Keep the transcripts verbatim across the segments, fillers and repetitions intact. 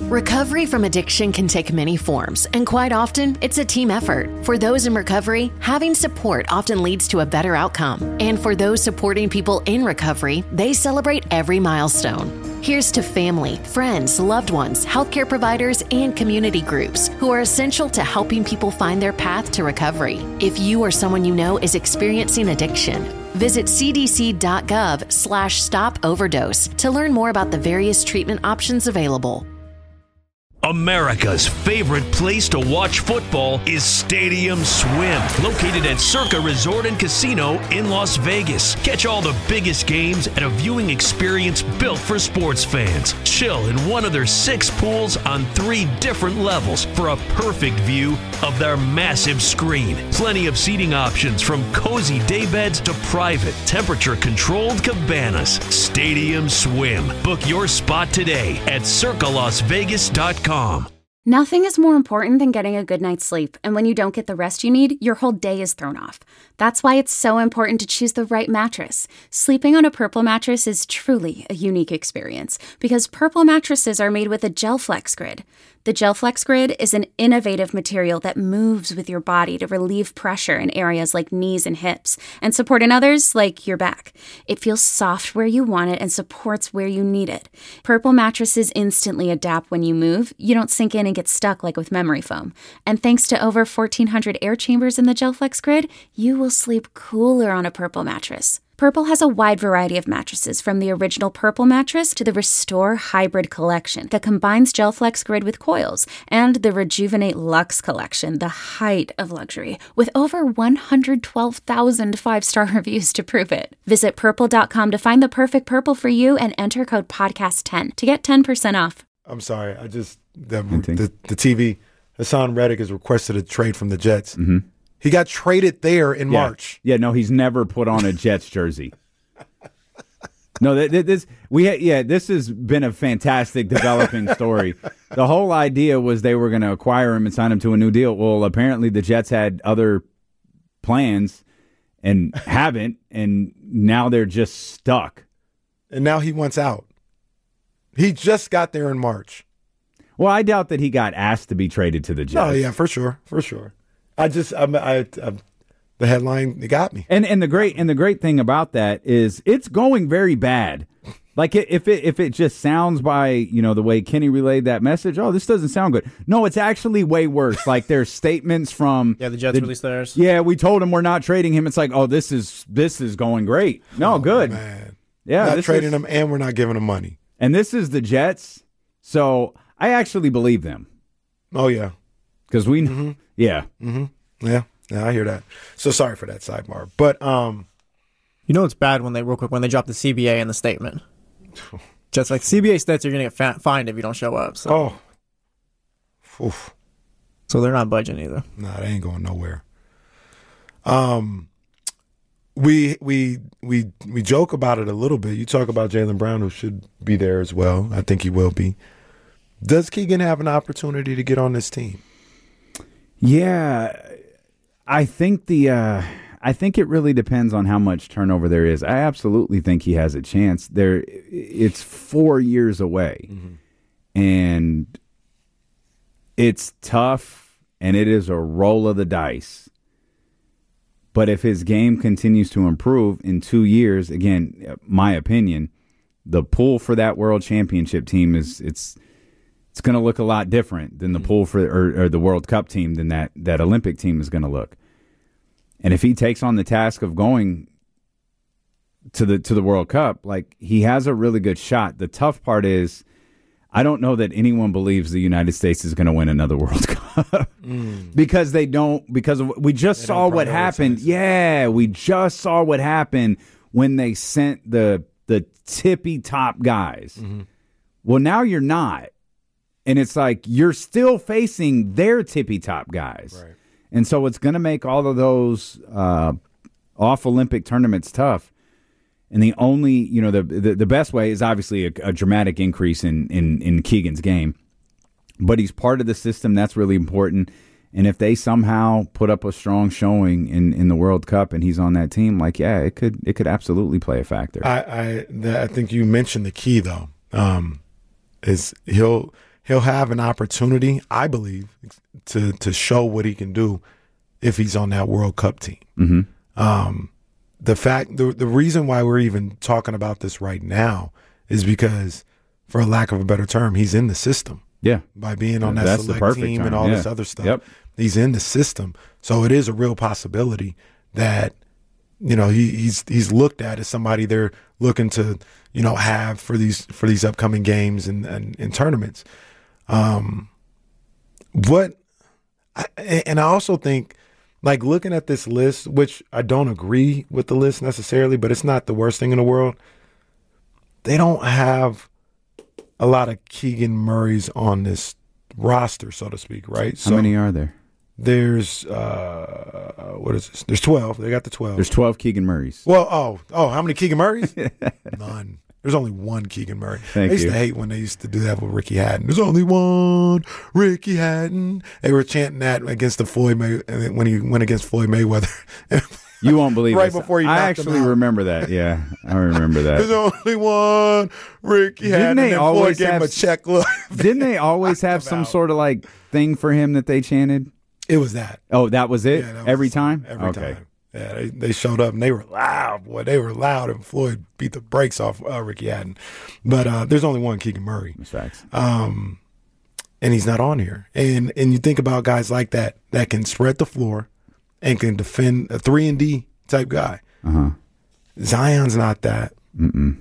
Recovery from addiction can take many forms, and quite often, it's a team effort. For those in recovery, having support often leads to a better outcome. And for those supporting people in recovery, they celebrate every milestone. Here's to family, friends, loved ones, healthcare providers, and community groups who are essential to helping people find their path to recovery. If you or someone you know is experiencing addiction, visit cdc.gov slash stop overdose to learn more about the various treatment options available. America's favorite place to watch football is Stadium Swim, located at Circa Resort and Casino in Las Vegas. Catch all the biggest games at a viewing experience built for sports fans. Chill in one of their six pools on three different levels for a perfect view of their massive screen. Plenty of seating options from cozy daybeds to private, temperature-controlled cabanas. Stadium Swim. Book your spot today at circa las vegas dot com. Nothing is more important than getting a good night's sleep, and when you don't get the rest you need, your whole day is thrown off. That's why it's so important to choose the right mattress. Sleeping on a Purple mattress is truly a unique experience because Purple mattresses are made with a GelFlex Grid. The GelFlex Grid is an innovative material that moves with your body to relieve pressure in areas like knees and hips and support in others like your back. It feels soft where you want it and supports where you need it. Purple mattresses instantly adapt when you move. You don't sink in and get stuck like with memory foam. And thanks to over fourteen hundred air chambers in the GelFlex Grid, you will sleep cooler on a Purple mattress. Purple has a wide variety of mattresses, from the original Purple mattress to the Restore Hybrid collection that combines GelFlex Grid with coils, and the Rejuvenate Luxe collection, the height of luxury, with over one hundred twelve thousand five-star reviews to prove it. Visit purple dot com to find the perfect Purple for you and enter code podcast ten to get ten percent off. I'm sorry, I just the the, the T V. Hassan Reddick has requested a trade from the Jets. Mm-hmm. He got traded there in yeah. March. Yeah, no, he's never put on a Jets jersey. No, th- this we ha- yeah, this has been a fantastic developing story. The whole idea was they were going to acquire him and sign him to a new deal. Well, apparently the Jets had other plans and haven't, and now they're just stuck. And now he wants out. He just got there in March. Well, I doubt that he got asked to be traded to the Jets. Oh, yeah, for sure, for sure. I just, I, I, I, the headline, it got me. And and the great and the great thing about that is it's going very bad. Like if it if it just sounds by you know the way Kenny relayed that message, oh, this doesn't sound good. No, it's actually way worse. Like there's statements from yeah, the Jets the, released theirs. Yeah, we told him we're not trading him. It's like, oh, this is this is going great. No, oh, good. Man. Yeah, not this trading is, him, and we're not giving him money. And this is the Jets, so I actually believe them. Oh yeah, because we, mm-hmm. yeah. Mm-hmm. Yeah, yeah, I hear that. So sorry for that sidebar, but um, you know it's bad when they real quick when they drop the C B A in the statement. Just like C B A states, you're gonna get fa- fined if you don't show up. So. Oh, oof. So they're not budging either. Nah, they ain't going nowhere. Um, we we we we joke about it a little bit. You talk about Jaylen Brown, who should be there as well. I think he will be. Does Keegan have an opportunity to get on this team? Yeah. I think the uh, I think it really depends on how much turnover there is. I absolutely think he has a chance. There, it's four years away, mm-hmm. and it's tough, and it is a roll of the dice. But if his game continues to improve in two years, again, my opinion, the pool for that world championship team is it's it's going to look a lot different than the pool for or, or the World Cup team than that that Olympic team is going to look. And if he takes on the task of going to the to the World Cup, like he has a really good shot. The tough part is I don't know that anyone believes the United States is going to win another World Cup mm. because they don't because of, we just they saw what happened. Yeah, we just saw what happened when they sent the the tippy top guys. Mm-hmm. Well, now you're not. And it's like you're still facing their tippy top guys. Right. And so it's going to make all of those uh, off Olympic tournaments tough. And the only, you know, the the, the best way is obviously a, a dramatic increase in, in, in Keegan's game. But he's part of the system. That's really important. And if they somehow put up a strong showing in, in the World Cup and he's on that team, like, yeah, it could it could absolutely play a factor. I I, I think you mentioned the key, though, um, is he'll – he'll have an opportunity, I believe, to to show what he can do if he's on that World Cup team. Mm-hmm. Um, the fact, the the reason why we're even talking about this right now is because, for a lack of a better term, he's in the system. Yeah, by being on that That's the select perfect team term. and all Yeah. this other stuff. Yep. He's in the system, so it is a real possibility that, you know, he, he's he's looked at as somebody they're looking to, you know, have for these for these upcoming games and and, and tournaments. Um, what, I, and I also think, like, looking at this list, which I don't agree with the list necessarily, but it's not the worst thing in the world. They don't have a lot of Keegan Murrays on this roster, so to speak, right? How so many are there? There's uh, what is this? There's twelve. They got the twelve. There's twelve Keegan Murrays. Well, oh, oh, how many Keegan Murrays? None. There's only one Keegan Murray. Thank I used you. to hate when they used to do that with Ricky Hatton. There's only one Ricky Hatton. They were chanting that against the Floyd May when he went against Floyd Mayweather. You won't believe Right this. before he I knocked him actually out. remember that. Yeah, I remember There's that. only one Ricky Didn't Hatton. they And then always Floyd gave him have- a check look. Didn't they always have some about. sort of like thing for him that they chanted? It was that. Oh, that was it? Yeah, that was Every the song. time? Every okay. time. Yeah, they, they showed up and they were loud. Boy, they were loud, and Floyd beat the brakes off uh, Ricky Hatton. But uh, there's only one Keegan Murray. That's facts. Um, and he's not on here. And and you think about guys like that that can spread the floor and can defend, a three and D type guy. Uh-huh. Zion's not that. Mm-mm.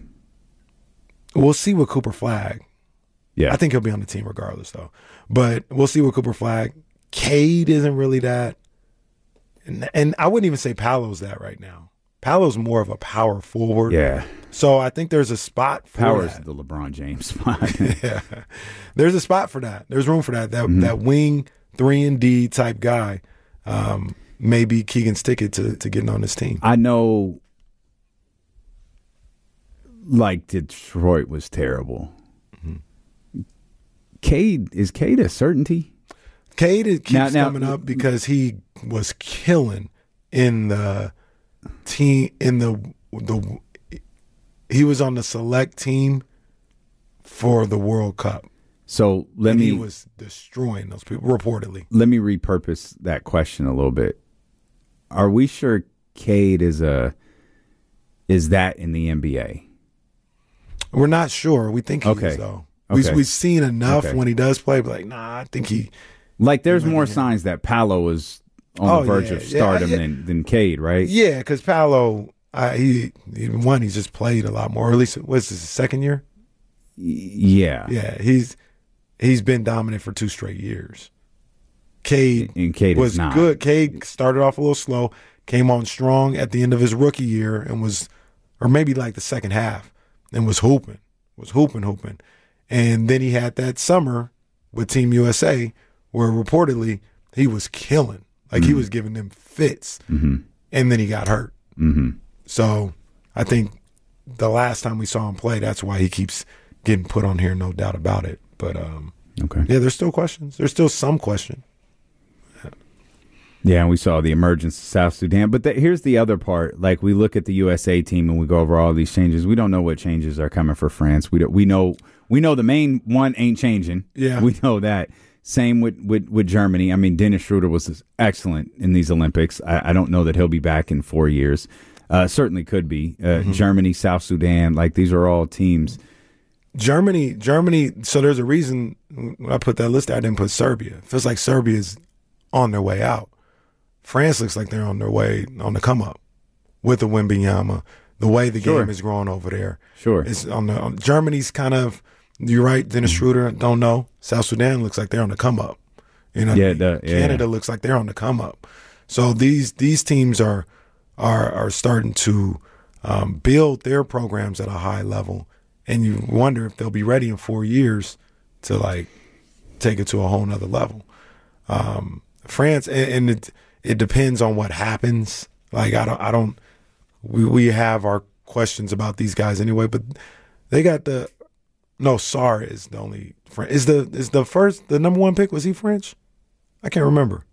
We'll see with Cooper Flagg. Yeah. I think he'll be on the team regardless, though. But we'll see with Cooper Flagg. Cade isn't really that. And, and I wouldn't even say Paolo's that right now. Paolo's more of a power forward. Yeah. So I think there's a spot for Power's that. the LeBron James spot. Yeah. There's a spot for that. There's room for that. That Mm-hmm. that wing three and D type guy um, may be Keegan's ticket to, to getting on this team. I know, like, Detroit was terrible. Mm-hmm. Cade, is Cade a certainty? Cade it keeps Now- now- coming up because he was killing in the team in the the he was on the select team for the World Cup. So let and me he was destroying those people reportedly. let me repurpose that question a little bit. Are we sure Cade is a is that in the N B A? We're not sure. We think he Okay. is though. We Okay. we've seen enough Okay. when he does play, but like, nah, I think he Like, there's more signs that Paolo is on Oh, the verge yeah, of yeah, stardom yeah. than than Cade, right? Yeah, because Paolo, uh, he, he one, he's just played a lot more. Or at least, what's his second year? Yeah. Yeah, he's he's been dominant for two straight years. Cade, And Cade is was not. good. Cade started off a little slow, came on strong at the end of his rookie year, and was, or maybe like the second half, and was hooping, was hooping, hooping, and then he had that summer with Team U S A where reportedly he was killing, like Mm-hmm. he was giving them fits, and then he got hurt. Mm-hmm. So I think the last time we saw him play, that's why he keeps getting put on here, no doubt about it. But um, Okay. yeah, there's still questions. There's still some question. Yeah, and we saw the emergence of South Sudan. But the, here's the other part. Like, we look at the U S A team and we go over all these changes. We don't know what changes are coming for France. We don't, we know we know the main one ain't changing. Yeah. We know that. Same with, with, with Germany. I mean, Dennis Schroeder was excellent in these Olympics. I, I don't know that he'll be back in four years. Uh, certainly could be. Uh, Mm-hmm. Germany, South Sudan, like, these are all teams. Germany, Germany. So there's a reason when I put that list out, I didn't put Serbia. It feels like Serbia's on their way out. France looks like they're on their way on the come up with the Wembanyama. The way the Sure. game is growing over there. Sure. It's on the on, Germany's kind of. You're right, Dennis Schroeder. Don't know. South Sudan looks like they're on the come up. You know, what I Yeah, mean? the- yeah. Canada looks like they're on the come up. So these these teams are are are starting to um, build their programs at a high level, and you wonder if they'll be ready in four years to like take it to a whole nother level. Um, France, and, and it it depends on what happens. Like I don't I don't we we have our questions about these guys anyway, but they got the no Sarr is the only French. Is the is the first the number one pick, was he French? I can't remember.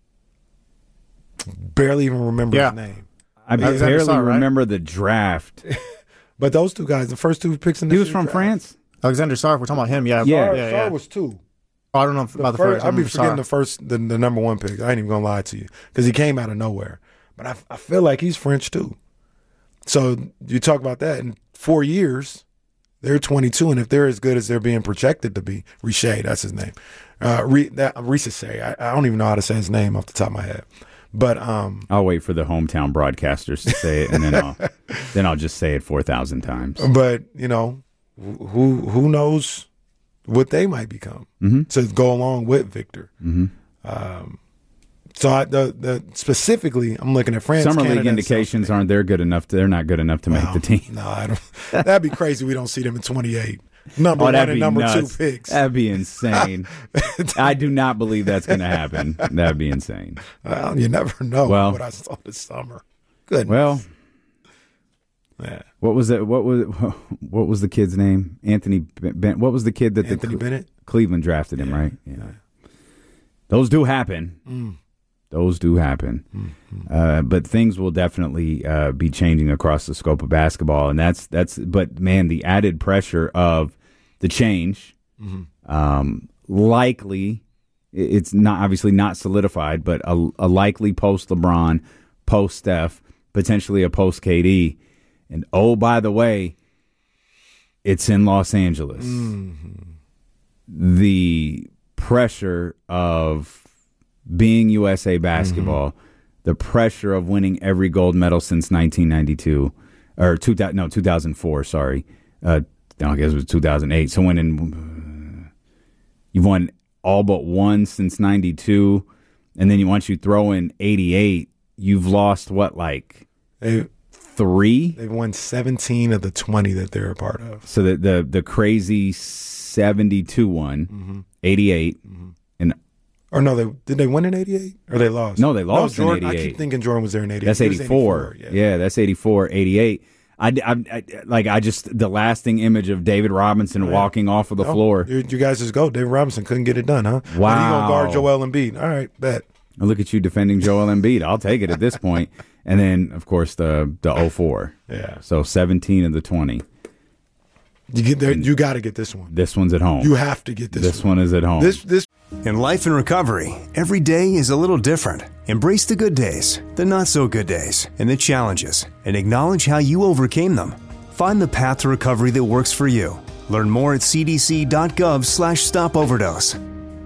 Barely even remember Yeah. his name. I Alexander barely Sarr, right? remember the draft. But those two guys, the first two picks in the He was from France? Alexander Sarr, if we're talking about him, yeah. Yeah. Sarr, yeah, Sarr yeah. was two. Oh, I don't know if, The about the first, first. I'll be I'm forgetting sorry. the first, the, the number one pick. I ain't even gonna lie to you because he came out of nowhere. But I, I feel like he's French too. So you talk about that in four years, they're twenty-two, and if they're as good as they're being projected to be, Riche, that's his name. Uh, Re, that Riche, I, I don't even know how to say his name off the top of my head. But um, I'll wait for the hometown broadcasters to say it, and then I'll then I'll just say it four thousand times. But you know, who who knows what they might become Mm-hmm. to go along with Victor. Mm-hmm. Um, so I, the the specifically, I'm looking at France. Summer Canada, league and indications South aren't they're good enough. To, they're not good enough to Africa. make the team. No, I don't. That'd be crazy. We don't see them in twenty-eight. Number Oh, one that'd and be number nuts. two picks. That'd be insane. I do not believe that's going to happen. That'd be insane. Well, you never know Well- what I saw this summer. Good. Well, yeah. what was it? What was what was the kid's name? Anthony Ben. What was the kid that Anthony the Bennett. Cleveland drafted him? Right. Yeah. Those do happen. Mm. Those do happen. Mm-hmm. Uh, but things will definitely uh, be changing across the scope of basketball, and that's that's. But man, the added pressure of the change, Mm-hmm. um, likely, it's not obviously not solidified, but a, a likely post LeBron, post Steph, potentially a post K D, and oh by the way, it's in Los Angeles. Mm-hmm. The pressure of being U S A basketball, Mm-hmm. the pressure of winning every gold medal since nineteen ninety-two, or two thousand, no, two thousand four, sorry. Uh, no, I guess it was two thousand eight. So winning, you've won all but one since ninety-two, and then you once you throw in eighty-eight, you've lost what, like They, three? they've won seventeen of the twenty that they're a part of. So the the, the crazy seventy-two one, Mm-hmm. eighty-eight, and Or no, they did they win in eighty-eight? Or they lost? No, they lost in Jordan, I eighty-eight. keep thinking Jordan was there in eighty-eight. that's He was eighty-four. yeah. Yeah, that's eighty-four, eighty-eight. I, I, I, like, I just, the lasting image of David Robinson walking off of the No, floor. You, you guys just go. David Robinson couldn't get it done, huh? Wow. Are you going to guard Joel Embiid? All right, bet. Look at you defending Joel Embiid. I'll take it at this point. And then, of course, the the oh four. Yeah. So seventeen of the twenty. You get there. You got to get this one. This one's at home. You have to get this, This one. one is at home. This this In life and recovery, every day is a little different. Embrace the good days, the not so good days, and the challenges, and acknowledge how you overcame them. Find the path to recovery that works for you. Learn more at cdc.gov slash stop overdose.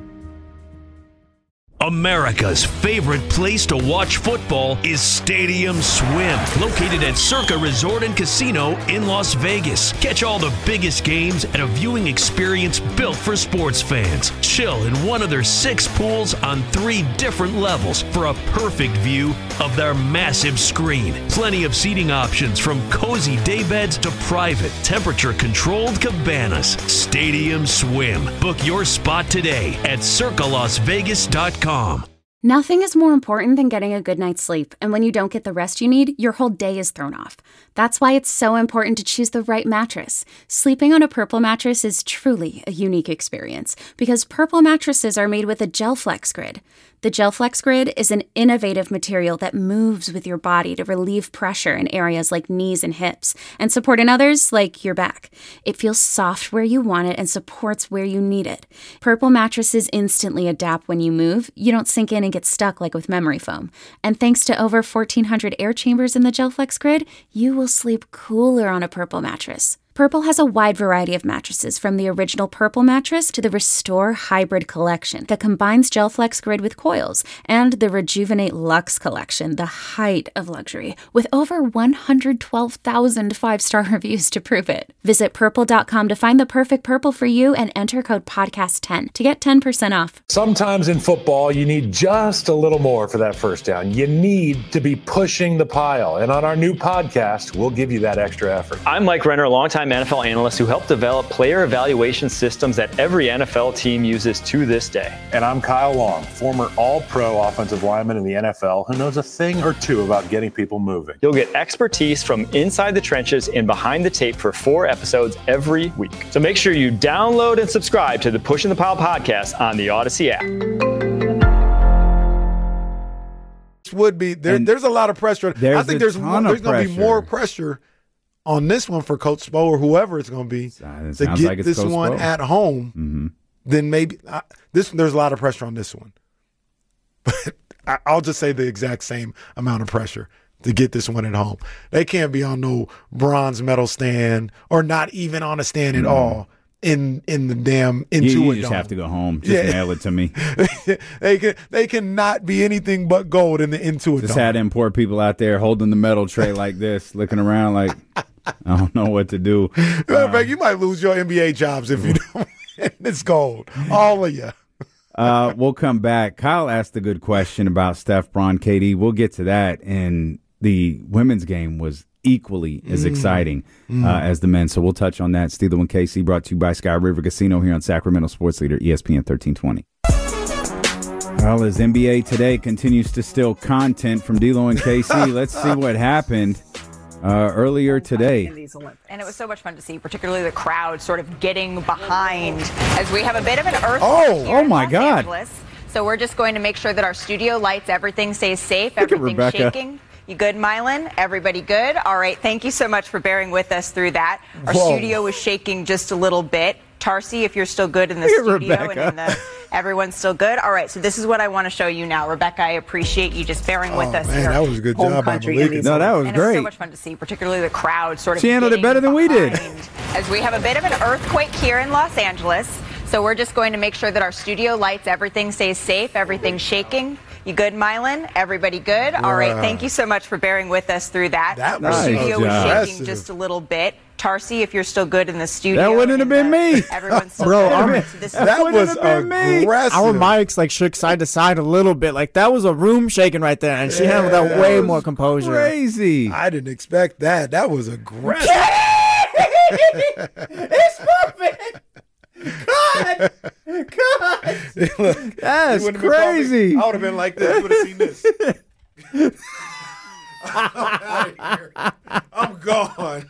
America's favorite place to watch football is Stadium Swim, located at Circa Resort and Casino in Las Vegas. Catch all the biggest games at a viewing experience built for sports fans. Chill in one of their six pools on three different levels for a perfect view of their massive screen. Plenty of seating options from cozy daybeds to private, temperature-controlled cabanas. Stadium Swim. Book your spot today at circa las vegas dot com. Nothing is more important than getting a good night's sleep, and when you don't get the rest you need, your whole day is thrown off. That's why it's so important to choose the right mattress. Sleeping on a Purple mattress is truly a unique experience because Purple mattresses are made with a GelFlex Grid. The GelFlex Grid is an innovative material that moves with your body to relieve pressure in areas like knees and hips and support in others like your back. It feels soft where you want it and supports where you need it. Purple mattresses instantly adapt when you move. You don't sink in and get stuck like with memory foam. And thanks to over fourteen hundred air chambers in the GelFlex Grid, you will sleep cooler on a Purple mattress. Purple has a wide variety of mattresses, from the original Purple mattress to the Restore Hybrid collection that combines GelFlex Grid with coils, and the Rejuvenate Luxe collection, the height of luxury, with over one hundred twelve thousand five-star reviews to prove it. Visit purple dot com to find the perfect Purple for you and enter code podcast ten to get ten percent off. Sometimes in football, you need just a little more for that first down. You need to be pushing the pile. And on our new podcast, we'll give you that extra effort. I'm Mike Renner, a longtime N F L analyst who helped develop player evaluation systems that every N F L team uses to this day. And I'm Kyle Long, former all-pro offensive lineman in the N F L who knows a thing or two about getting people moving. You'll get expertise from inside the trenches and behind the tape for four episodes every week. So make sure you download and subscribe to the Pushing the Pile podcast on the Odyssey app. would be there, there's a lot of pressure. There's I think a there's ton more, of there's going to be pressure. more pressure on this one for Coach Spo or whoever it's going to be Uh, it to sounds get like it's this Coach one Spo. at home Mm-hmm. then maybe I, this. There's a lot of pressure on this one, but I, I'll just say the exact same amount of pressure to get this one at home. They can't be on no bronze medal stand or not even on a stand at mm. all in in the damn Intuit You, you just Dome. have to go home. Just Yeah. mail it to me. they can they cannot be anything but gold in the Intuit Just Dome. had them poor people out there holding the medal tray like this, looking around like, I don't know what to do. Matter of fact, you might lose your N B A jobs if you don't win. It's gold. All of you. Uh, we'll come back. Kyle asked a good question about Steph, Bron, K D. We'll get to that. And the women's game was equally as exciting Mm. uh, as the men. So we'll touch on that. Steeler and K C brought to you by Sky River Casino here on Sacramento Sports Leader, E S P N thirteen twenty. Well, as N B A Today continues to steal content from D-Lo and K C, let's see what happened uh, earlier today. And it was so much fun to see, particularly the crowd sort of getting behind as we have a bit of an earthquake Oh, here oh in my Los God. Angeles. So we're just going to make sure that our studio lights, everything stays safe, Look at everything's Rebecca. shaking. You good, Mylan? Everybody good? All right. Thank you so much for bearing with us through that. Our Whoa. studio was shaking just a little bit. Tarsi, if you're still good in the Look at studio Rebecca. and in the, everyone's still good. All right. So this is what I want to show you now. Rebecca, I appreciate you just bearing with Oh, us. man, in our that was a good home job by country Malika. in these No, that was and it was so great. much fun to see, particularly the crowd sort of She handled it getting better than we did. behind as we have a bit of an earthquake here in Los Angeles. So we're just going to make sure that our studio lights, everything stays safe, everything's shaking. You good, Mylan? Everybody good? All right. Yeah. Thank you so much for bearing with us through that. That Our was studio was impressive. shaking just a little bit. Tarsi, if you're still good in the studio. That wouldn't and have in been the- me. Everyone's still Bro, good. I'm- All right, so this is- That wouldn't was have been me. aggressive. Our mics like shook side to side a little bit. Like that was a room shaking right there, and she handled that that way was more composure. Crazy. I didn't expect that. That was aggressive. It's perfect. God. God. Look, That's you wouldn't have been crazy. talking- I would have been like this. You would have seen this. I'm out of here. I'm gone.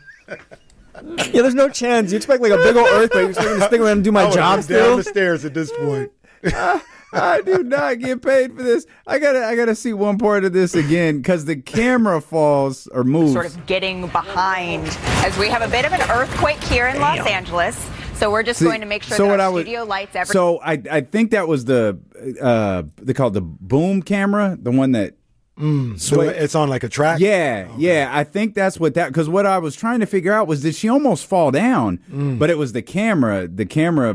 Yeah, there's no chance. You expect like a big old earthquake. You expect me to stick around and do I my would've job been still? down the stairs at this point. I do not get paid for this. I gotta, I gotta see one part of this again because the camera falls or moves. sort of getting behind as we have a bit of an earthquake here in Los Angeles. So we're just See, going to make sure so that what our I would- studio lights, everything. So I, I think that was the, uh, they called the boom camera, the one that. So it's on like a track? Yeah, yeah. I think that's what that, because what I was trying to figure out was did she almost fall down? Mm. But it was the camera. The camera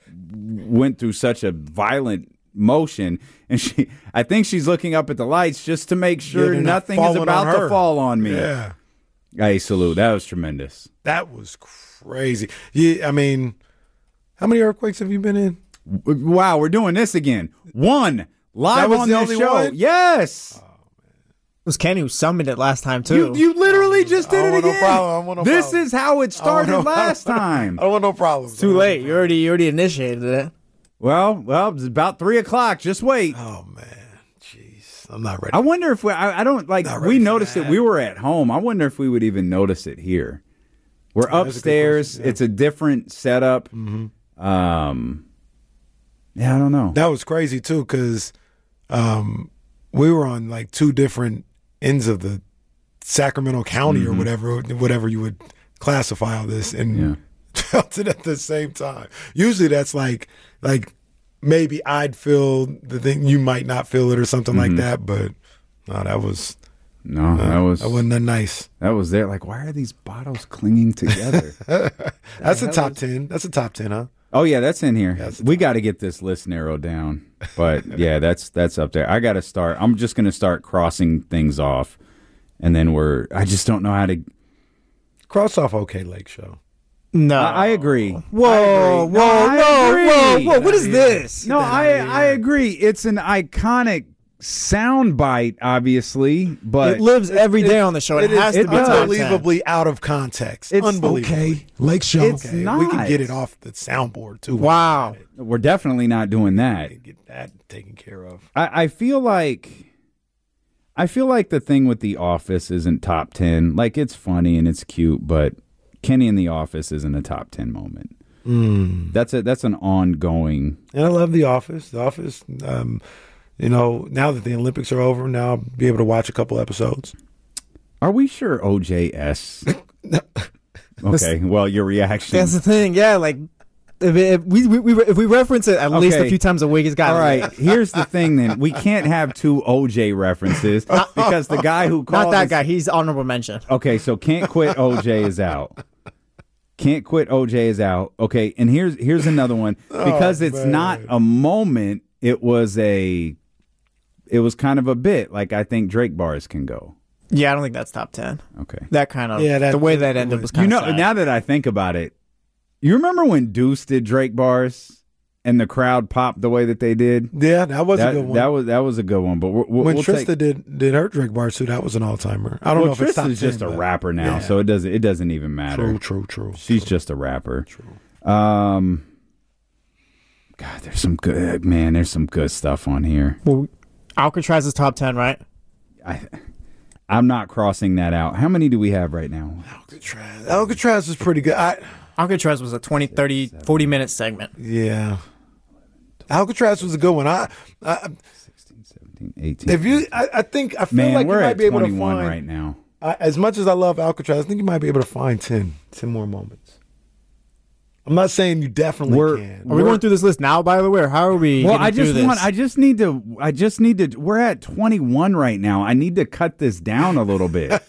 went through such a violent motion, and she, I think she's looking up at the lights just to make Yeah, sure they're not nothing is falling about on to her. fall on me. Yeah. Hey, salute. That was tremendous. That was crazy. Yeah, I mean, how many earthquakes have you been in? Wow, we're doing this again. One live That was on the this only show. one? Yes. It was Kenny who summoned it last time You, too. you literally just I don't did it want no again. problem. I don't want no this problem. is how it started no- last time. I don't want no problems. Too late. You already you already initiated it. Well, well, it's about three o'clock. Just wait. Oh, man. Jeez. I'm not ready. I wonder if we, I, I don't like, Not we ready for noticed it. that. We were at home. I wonder if we would even notice it here. We're that's a good upstairs. question, yeah. It's a different setup. Mm-hmm. Um, yeah, I don't know. That was crazy, too, because um, we were on like two different ends of the Sacramento County Mm-hmm. or whatever, whatever you would classify all this, and Yeah. felt it at the same time. Usually that's like, like maybe I'd feel the thing, you might not feel it or something Mm-hmm. like that, but no, that was, no, that was, that wasn't that nice. that was there. Like, why are these bottles clinging together? That's a top ten. That's a top ten, huh? Oh yeah, that's in here. That's the we got to get this list narrowed down. But yeah, that's that's up there. I got to start. I'm just going to start crossing things off, and then we're. I just don't know how to. Cross off OK Lake Show. No, I, I agree. Whoa, I whoa, agree. No, I whoa, agree. whoa, whoa! What is this? No, I I agree. It's an iconic sound bite, obviously, but It lives every day on the show. It, It is has to be top ten. unbelievably out of context. It's Unbelievably. Okay, Lake Show. It's Okay, not. we can get it off the soundboard too. Wow. we're definitely not doing that. Get that taken care of. I, I feel like I feel like the thing with The Office isn't top ten. Like, it's funny and it's cute, but Kenny in The Office isn't a top ten moment. Mm. That's a that's an ongoing. And I love The Office. The Office. Um, you know, now that the Olympics are over, now I'll be able to watch a couple episodes. Are we sure O J S? Okay, well, your reaction. That's the thing. Yeah, like If, if we, we, we if we reference it at Okay. least a few times a week, it's got. All right, here's the thing. Then we can't have two O J references because the guy who called Not that us- guy. He's honorable mention. Okay, so can't quit O J is out. Can't quit O J is out. Okay, and here's here's another one because Oh, it's man. not a moment. It was a. It was kind of a bit. Like I think Drake bars can go. Yeah, I don't think that's top ten. Okay. That kind of Yeah, that- the way that ended was You kind know, of sad. now that I think about it, you remember when Deuce did Drake bars and the crowd popped the way that they did? Yeah, that was that, a good one. That was that was a good one. But we're, we'll, when we'll Trista take, did did her Drake bars too, that was an all timer. I don't well, know if it's top Trista's ten, just a but- rapper now, Yeah. so it doesn't it doesn't even matter. True, true, true. She's just a rapper. True. Um, God, there's some good man. There's some good stuff on here. Well, Alcatraz is top ten, right? I, I'm not crossing that out. How many do we have right now? Alcatraz. Alcatraz is pretty good. I, Alcatraz was a twenty, thirty, forty minute segment. yeah. Alcatraz was a good one. I, I sixteen, seventeen, eighteen. if you, I, I think I feel Man, like you we're might at be able to twenty-one find right now. I, as much as I love Alcatraz, I think you might be able to find ten, ten more moments. I'm not saying you definitely We're- can. Are we going through this list now, by the way, or how are we? Well, getting I through just this? want. I just need to. I just need to. We're at twenty-one right now. I need to cut this down a little bit.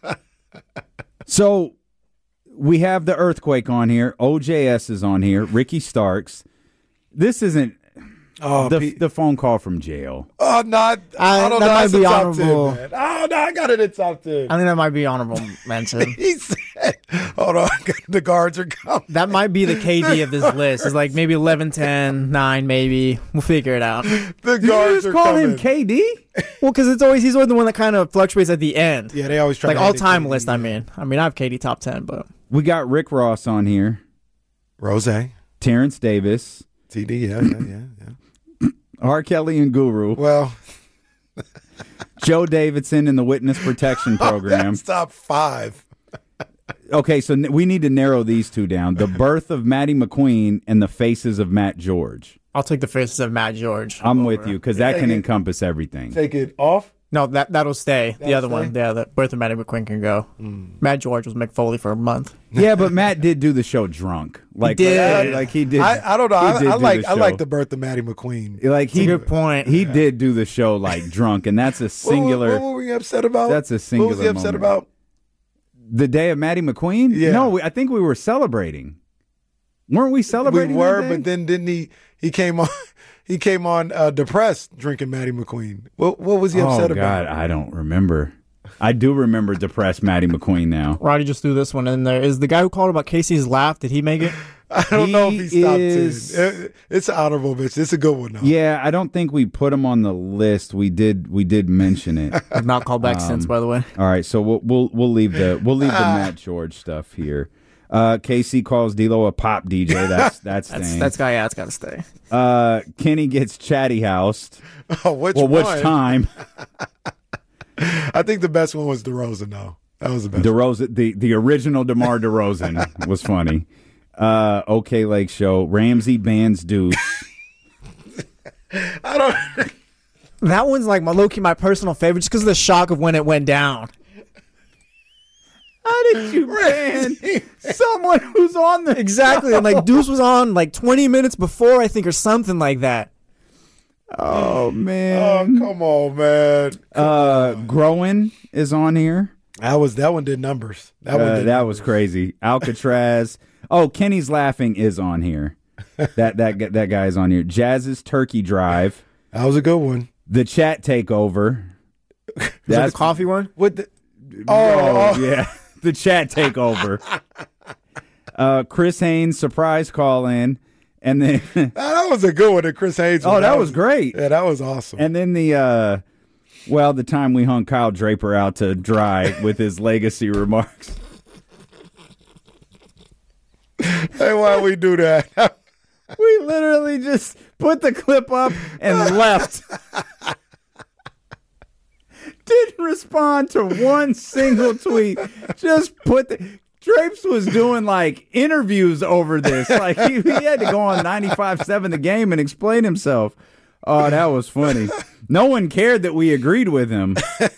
So we have the earthquake on here. O J S is on here. Ricky Starks. This isn't Oh, the Pete- the phone call from jail. oh no, I, I I- don't that know. might That's be a top honorable. ten, man. Oh no, I got it in top ten. I think that might be honorable mention. He said, "Hold on, the guards are coming." That might be the K D of this list. It's like maybe eleven, ten, nine, maybe. We'll figure it out. The Did you guards just are call coming. him K D? Well, because it's always he's always the one that kind of fluctuates at the end. Yeah, they always try Like to all add it time to- list. I mean, I mean, I have K D top ten, but We got Rick Ross on here. Rose, Terrence Davis. T D, yeah, yeah, yeah, yeah. R. Kelly and Guru. Well, Joe Davidson in the Witness Protection Program. that's top five. Okay, so n- we need to narrow these two down. The Birth of Maddie McQueen and The Faces of Matt George. I'll take the faces of Matt George. I'm over. with you because that Take can it. encompass everything. Take it off. No, that that'll stay. the That'll other one, stay? yeah, the Birth of Maddie McQueen can go. Matt George was Mick Foley for a month. Yeah, but Matt did do the show drunk. Like, did. Like, like he did. I, I don't know. he I, did I do like the I show. like the birth of Maddie McQueen. Like he, a good point. He did do the show like drunk, and that's a singular. What, what were we upset about? That's a What singular was he upset moment. about? The day of Maddie McQueen? Yeah. No, we, I think we were celebrating. Weren't we celebrating? We were, that day? but then didn't he? He came on. He came on uh, depressed drinking Maddie McQueen. What What was he upset oh God, about? I don't remember. I do remember depressed Maddie McQueen now. Roddy just threw this one in there. Is the guy who called about Casey's laugh? Did he make it? I don't know if He he's top is- ten. It- It's an honorable bitch. It's a good one though. Yeah, I don't think we put him on the list. We did. We did mention it. I've not called back since, by the way. All right, so we'll we'll we'll leave the we'll leave the Matt George stuff here. Uh, K C calls D'Lo a pop D J. That's that's That's staying. that's guy. Yeah, it's got to stay. Uh, Kenny gets chatty housed. Oh, which Well, which one? time? I think the best one was DeRozan though. That was the best. DeRozan, the the original DeMar DeRozan was funny. Uh, OK Lake Show. Ramsey bans Deuce. I don't. That one's like my low key, my personal favorite, just because of the shock of when it went down. How did you ban someone who's on the Exactly, and like Deuce was on like twenty minutes before, I think, or something like that. Oh Oh man. come on, man. Uh, Growin is on here. That was that one did numbers. That one Uh, did that numbers. was crazy. Alcatraz. Oh, Kenny's laughing is on here. That that gu- that guy's on here. Jazz's Turkey Drive. That was a good one. The chat takeover. Is that the coffee one? What the? Oh, Oh, oh. yeah. The chat takeover. Uh, Chris Haynes surprise call in, and then that was a good one. That Chris Hayes. oh, that was great. Yeah, that was awesome. And then the uh, well, the time we hung Kyle Draper out to dry with his legacy remarks. Hey, why we do that? We literally just put the clip up and left. Didn't respond to one single tweet. Just put the Drapes was doing like interviews over this. Like he, he had to go on ninety-five seven The Game and explain himself. Oh, that was funny. No one cared that we agreed with him.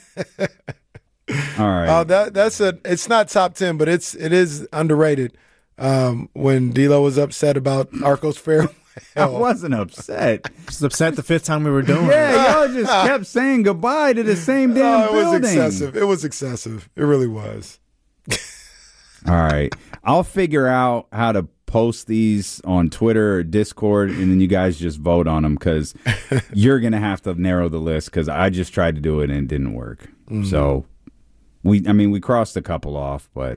All right. Oh, that that's a. It's not top ten, but it's it is underrated. um, when D'Lo was upset about Arco's farewell. I wasn't upset. I was upset the fifth time we were doing it. Yeah, y'all just kept saying goodbye to the same damn Oh, it building. was excessive. It was excessive. It really was. All right. I'll figure out how to post these on Twitter or Discord, and then you guys just vote on them because you're going to have to narrow the list because I just tried to do it and it didn't work. Mm-hmm. So, we, I mean, we crossed a couple off, but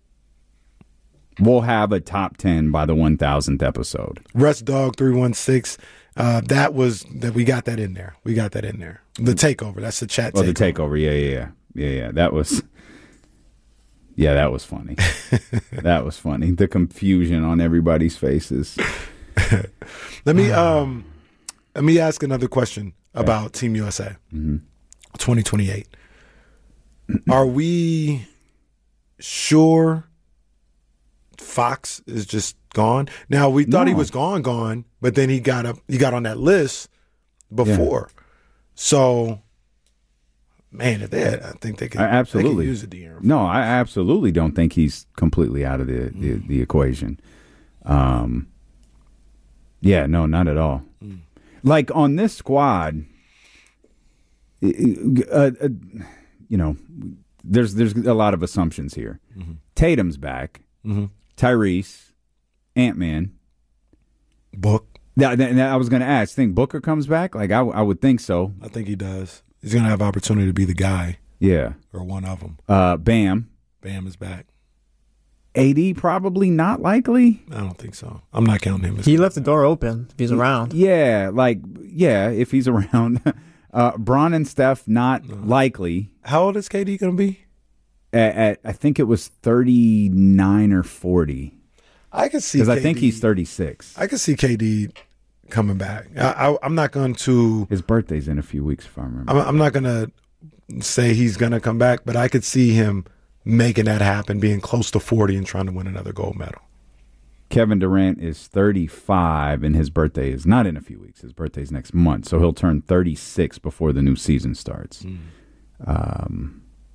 we'll have a top ten by the one thousandth episode. Russ Dog three one six. Uh, that was that we got that in there. We got that in there. The takeover. That's the chat. Oh, takeover. the takeover. Yeah, yeah, yeah, yeah, yeah. That was. Yeah, that was funny. That was funny. The confusion on everybody's faces. let me um, let me ask another question about Team U S A, mm-hmm. twenty twenty-eight. Are we sure Fox is just gone? Now we thought No. he was gone, gone, but then he got up. He got on that list before. Yeah. So, man, if they had, I think they could I absolutely they could use it. The no, I absolutely don't think he's completely out of the the, Mm. the equation. Um, yeah, no, not at all. Mm. Like on this squad, uh, uh, you know, there's there's a lot of assumptions here. Mm-hmm. Tatum's back. Mm-hmm. Tyrese, Ant-Man, Book. Now, now I was going to ask. Think Booker comes back? Like I, I would think so. I think he does. He's going to have opportunity to be the guy. Yeah, or one of them. Uh, Bam. Bam is back. A D probably not likely. I don't think so. I'm not counting him. As he left the door open if he's around. Yeah, like yeah, if he's around. uh, Bron and Steph not no. likely. How old is K D going to be? At, at I think it was thirty-nine or forty. I could see because I think he's thirty-six. I could see K D coming back. I, I, I'm not going to. His birthday's in a few weeks, if I remember. I'm, I'm not going to say he's going to come back, but I could see him making that happen, being close to forty and trying to win another gold medal. Kevin Durant is thirty-five, and his birthday is not in a few weeks. His birthday's next month, so he'll turn thirty-six before the new season starts. Mm. Um.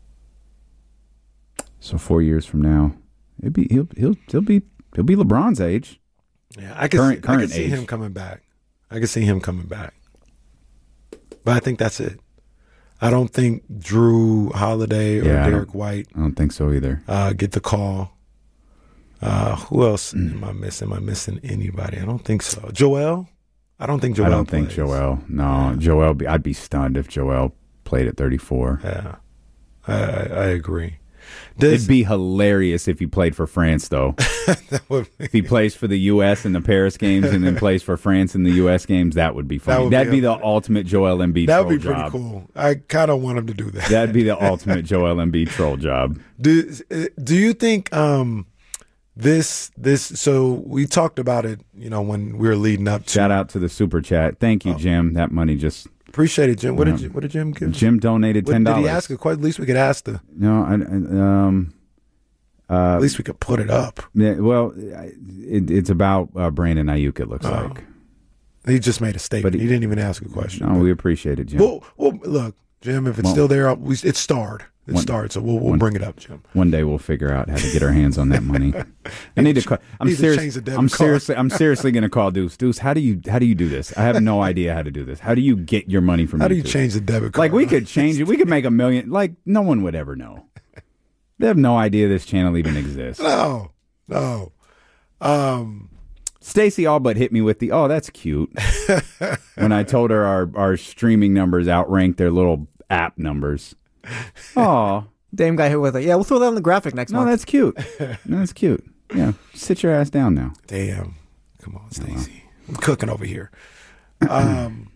So four years from now, it'd be he'll he'll he'll be he'll be LeBron's age. Yeah, I can current, see, current I can see age. him coming back. I can see him coming back. But I think that's it. I don't think Drew Holiday or yeah, Derek White. I don't think so either. Uh, get the call. Uh, who else mm. am I missing? Am I missing anybody? I don't think so. Joel? I don't think Joel. I don't plays. think Joel. No, yeah. Joel. Be, I'd be stunned if Joel played at thirty-four. Yeah, I, I, I agree. Does, It'd be hilarious if he played for France, though. If he plays for the U S in the Paris games and then plays for France in the U S games, that would be funny. That would That'd be, be the ultimate Joel Embiid That troll would be pretty job. cool. I kind of want him to do that. That'd be the ultimate Joel Embiid troll job. Do Do you think um, this this? So we talked about it, you know, when we were leading up to. Shout out to the super chat. Thank you, oh. Jim. That money just. Appreciate it, Jim. What did you, what did Jim give? Jim donated ten dollars. Did he ask a question? At least we could ask the. No, I, um. Uh, At least we could put it up. Yeah, well, it, it's about uh, Brandon Ayuk, it looks oh. like. He just made a statement. He, he didn't even ask a question. No, but, we appreciate it, Jim. Well, well look, Jim, if it's well, still there, we, it's starred. It one, starred, so we'll, we'll one, bring it up, Jim. One day we'll figure out how to get our hands on that money. I need to. Call, I'm, serious, I'm seriously. I'm seriously going to call Deuce. Deuce, how do you how do you do this? I have no idea how to do this. How do you get your money from? How YouTube? do you change the debit card? Like we could change it. We could make a million. Like no one would ever know. They have no idea this channel even exists. No, no. Um, Stacey all but hit me with the, oh, that's cute. When I told her our, our streaming numbers outranked their little app numbers. Oh. Dame got hit with it. Yeah, we'll throw that on the graphic next no, month. No, that's cute. No, that's cute. Yeah, sit your ass down now. Damn. Come on, Stacey. I'm cooking over here. Um,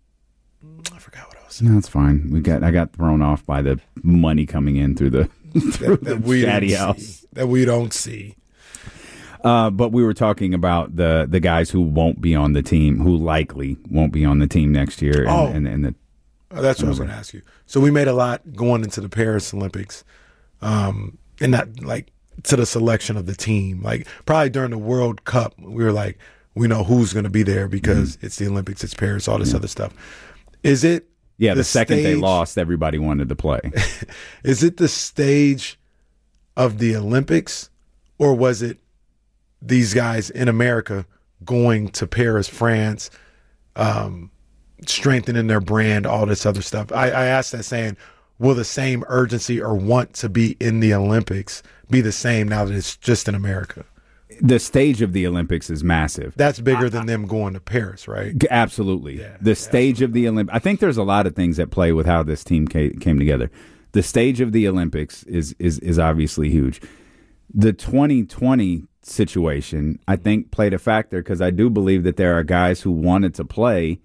I forgot what I was saying. No, it's fine. We got. I got thrown off by the money coming in through the through that, that the we chatty don't house see, that we don't see. Uh, but we were talking about the the guys who won't be on the team, who likely won't be on the team next year. And, oh, and, and the, oh, that's what I was going to ask you. So we made a lot going into the Paris Olympics, um, and not like to the selection of the team. Like probably during the World Cup, we were like, we know who's going to be there because mm-hmm. it's the Olympics, it's Paris, all this yeah. other stuff. Is it? Yeah, the, the second stage, they lost, everybody wanted to play. Is it the stage of the Olympics, or was it these guys in America going to Paris, France, um, strengthening their brand, all this other stuff. I, I asked that saying, will the same urgency or want to be in the Olympics be the same now that it's just in America? The stage of the Olympics is massive. That's bigger than them going to Paris, right? Absolutely. Yeah, the stage absolutely. of the Olympics. I think there's a lot of things at play with how this team came, came together. The stage of the Olympics is is is obviously huge. The twenty twenty situation, I think, played a factor because I do believe that there are guys who wanted to play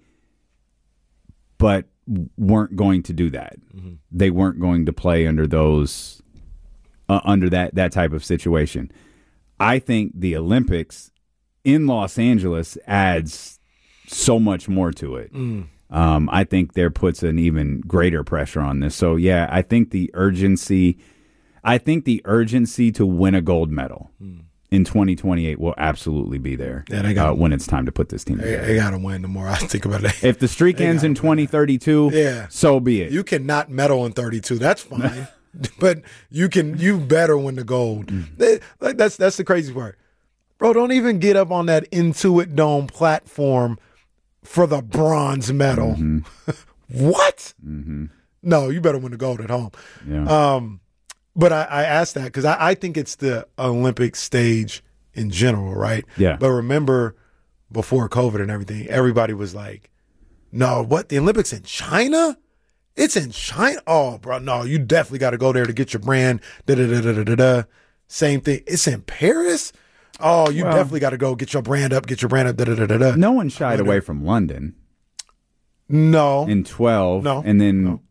but weren't going to do that. Mm-hmm. They weren't going to play under those uh, under that that type of situation. I think the Olympics in Los Angeles adds so much more to it. Mm. Um, I think there puts an even greater pressure on this. So, yeah, I think the urgency I think the urgency to win a gold medal mm. in twenty twenty-eight will absolutely be there yeah, they gotta, uh, when it's time to put this team they, together. They got to win the more I think about it. If the streak ends in twenty thirty-two, yeah. so be it. You cannot medal in thirty-two. That's fine. But you can, you better win the gold. Mm. They, like that's that's the crazy part. Bro, don't even get up on that Intuit Dome platform for the bronze medal. Mm-hmm. What? Mm-hmm. No, you better win the gold at home. Yeah. Um, but I, I asked that because I, I think it's the Olympic stage in general, right? Yeah. But remember, before COVID and everything, everybody was like, no, what? The Olympics in China? It's in China? Oh, bro, no, you definitely got to go there to get your brand. Da, da, da, da, da, da, da. Same thing. It's in Paris? Oh, you well, definitely got to go get your brand up, get your brand up. Da, da, da, da, da. No one shied away from London. No. In twelve. No. And then. No.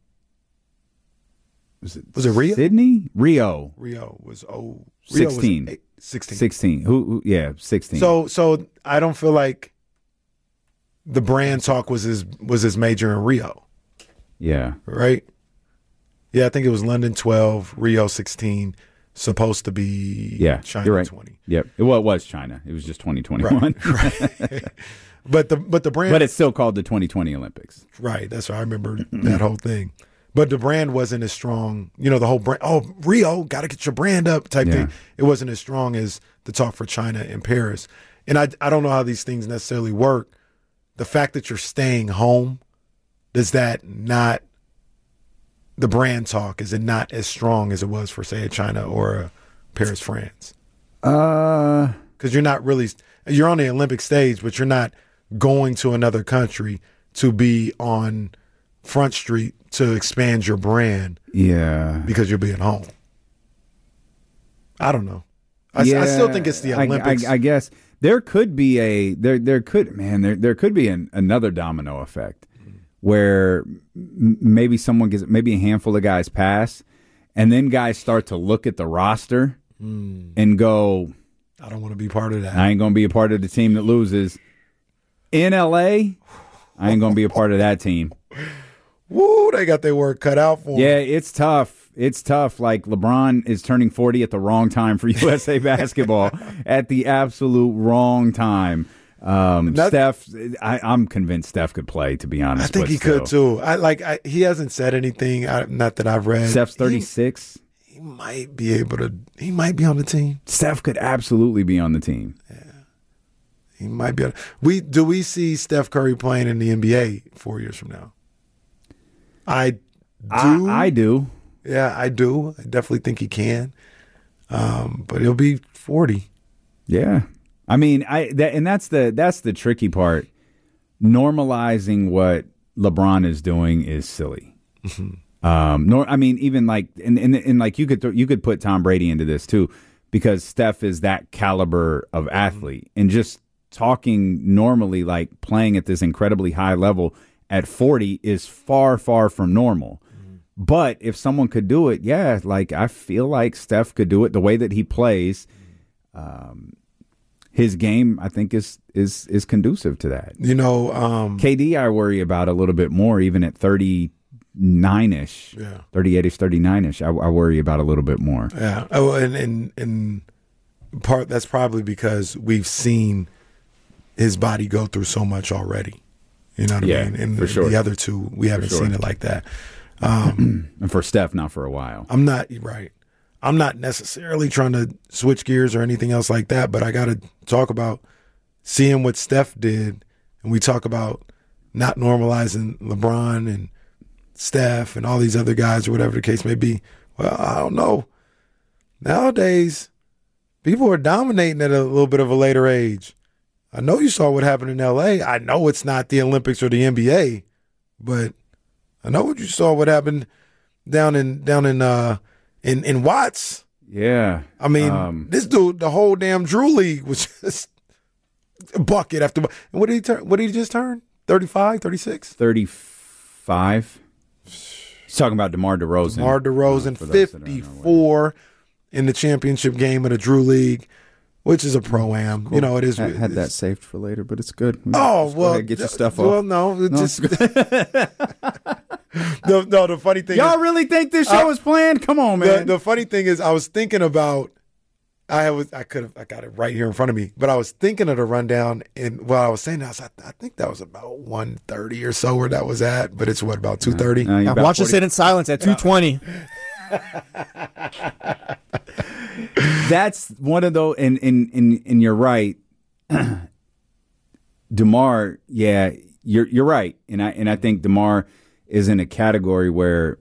Was it, was it Rio? Sydney? Rio. Rio was oh Rio sixteen. Was eight, sixteen. Sixteen. Who, who? Yeah, sixteen. So, so I don't feel like the brand talk was as was as major in Rio. Yeah. Right. Yeah, I think it was London twelve, Rio sixteen. Supposed to be yeah, China you're right. twenty. Yep. Well, it was China. It was just twenty twenty-one. Right. right. But the but the brand. But it's still called the twenty twenty Olympics. Right. That's why I remember that whole thing. But the brand wasn't as strong. You know, the whole brand, oh, Rio, got to get your brand up type Yeah. thing. It wasn't as strong as the talk for China and Paris. And I, I don't know how these things necessarily work. The fact that you're staying home, does that not, the brand talk, is it not as strong as it was for, say, a China or a Paris, France? Uh, Because you're not really, you're on the Olympic stage, but you're not going to another country to be on Front Street to expand your brand. Yeah. Because you'll be at home. I don't know. I, yeah, I still think it's the Olympics. I, I, I guess there could be a there there could man there there could be an, another domino effect where m- maybe someone gets maybe a handful of guys pass, and then guys start to look at the roster mm. and go, I don't want to be part of that. I ain't gonna be a part of the team that loses in L A. I ain't gonna be a part of that team. Woo, they got their work cut out for them. Yeah, it's tough. It's tough. Like LeBron is turning forty at the wrong time for U S A basketball at the absolute wrong time. Um, Not, Steph, I, I'm convinced Steph could play, to be honest. I think but he still. could too. I like. I, he hasn't said anything. I, not that I've read. Steph's thirty-six. He, he might be able to. He might be on the team. Steph could absolutely be on the team. Yeah, he might be. On, we do we see Steph Curry playing in the N B A four years from now? I do. I, I do. Yeah, I do. I definitely think he can. Um, but he'll be forty. Yeah. I mean, I that and that's the that's the tricky part. Normalizing what LeBron is doing is silly. Mm-hmm. Um, nor I mean, even like and and, and like you could th- you could put Tom Brady into this too, because Steph is that caliber of athlete, mm-hmm. and just talking normally, like playing at this incredibly high level at forty is far, far from normal. Mm-hmm. But if someone could do it, yeah, like I feel like Steph could do it the way that he plays. Um, his game, I think, is is is conducive to that. You know, um, K D, I worry about a little bit more, even at thirty-nine-ish, yeah, thirty-eight-ish, thirty-nine-ish. I, I worry about a little bit more. Yeah. Oh, and and and part that's probably because we've seen his body go through so much already. You know what yeah, I mean? And for the, sure. the other two, we haven't sure. seen it like that. Um, and for Steph, not for a while. I'm not right. I'm not necessarily trying to switch gears or anything else like that, but I got to talk about seeing what Steph did, and we talk about not normalizing LeBron and Steph and all these other guys or whatever the case may be. Well, I don't know. Nowadays, people are dominating at a little bit of a later age. I know you saw what happened in L A. I know it's not the Olympics or the N B A, but I know what you saw what happened down in down in uh in, in Watts. Yeah. I mean, um, this dude, the whole damn Drew League was just bucket after bucket. And what did he turn? What did he just turn? thirty-five, thirty-six? thirty-five. He's talking about DeMar DeRozan. DeMar DeRozan, uh, fifty-four in the championship game of the Drew League, which is a pro-am. Cool. You know, it is. I had that saved for later, but it's good. Oh, just well. Get your stuff well, off. Well, no. no just no, no, the funny thing Y'all is. really think this show I, is planned? Come on, man. The, the funny thing is, I was thinking about, I was, I could have, I got it right here in front of me, but I was thinking of the rundown, and while I was saying that, I, was like, I think that was about one thirty or so where that was at, but it's what, about two thirty? Uh, uh, watch us sit in silence at two twenty. That's one of those, and, and, and, and you're right. DeMar, yeah, you're you're right. And I and I think DeMar is in a category where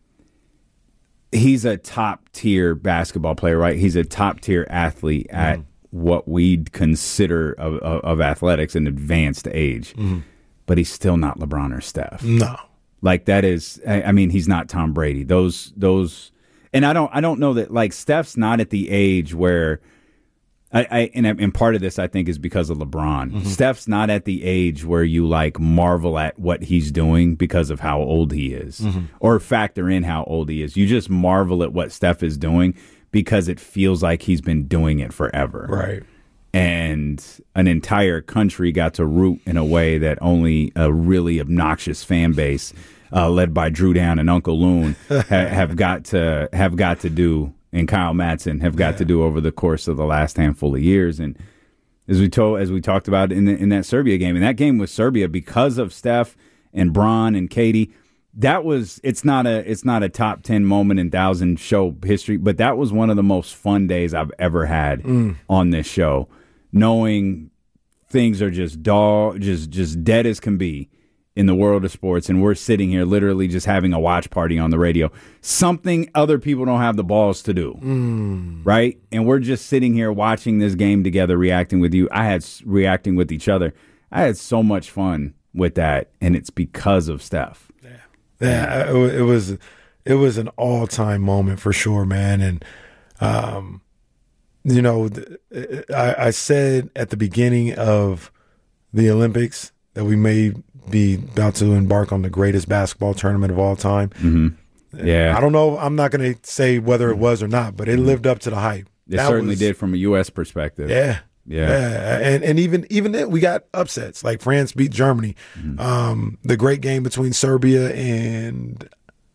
he's a top tier basketball player, right? He's a top tier athlete mm-hmm. at what we'd consider of, of, of athletics an advanced age. Mm-hmm. But he's still not LeBron or Steph. No. Like that is, I, I mean, he's not Tom Brady. Those, those, and I don't, I don't know that like Steph's not at the age where, I, I and, and part of this I think is because of LeBron. Mm-hmm. Steph's not at the age where you like marvel at what he's doing because of how old he is, mm-hmm. or factor in how old he is. You just marvel at what Steph is doing because it feels like he's been doing it forever, right? And an entire country got to root in a way that only a really obnoxious fan base, uh, led by Drew Down and Uncle Loon, ha- have got to have got to do, and Kyle Madsen have got yeah. to do over the course of the last handful of years. And as we told, as we talked about in the, in that Serbia game, and that game with Serbia because of Steph and Bron and Katie. That was it's not a it's not a top ten moment in thousand show history, but that was one of the most fun days I've ever had mm. on this show. Knowing things are just dog, just just dead as can be in the world of sports, and we're sitting here literally just having a watch party on the radio. Something other people don't have the balls to do, mm. right? And we're just sitting here watching this game together, reacting with you. I had reacting with each other. I had so much fun with that, and it's because of Steph. Yeah, yeah. It, it was it was an all time moment for sure, man, and um. You know, I, I said at the beginning of the Olympics that we may be about to embark on the greatest basketball tournament of all time. Mm-hmm. Yeah. I don't know. I'm not going to say whether it was or not, but it lived up to the hype. It that certainly was, did from a U S perspective. Yeah. Yeah. yeah. And and even even then, we got upsets. Like France beat Germany. Mm-hmm. Um, the great game between Serbia and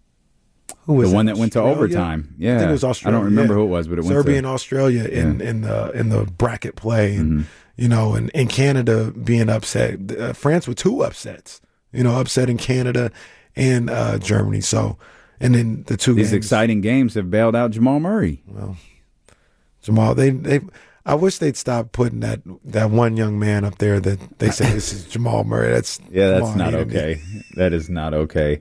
Who was the one that? that went to Australia? overtime. Yeah, I think it was Australia. I don't remember yeah. who it was, but it went Serbia to and Australia in, yeah. in the in the bracket play, and mm-hmm. you know, and, and Canada being upset. Uh, France with two upsets, you know, upsetting Canada and uh, Germany. So, and then the two these games, exciting games have bailed out Jamal Murray. Well, Jamal, they they. I wish they'd stop putting that, that one young man up there that they say this is Jamal Murray. That's yeah, that's on, not okay. That is not okay.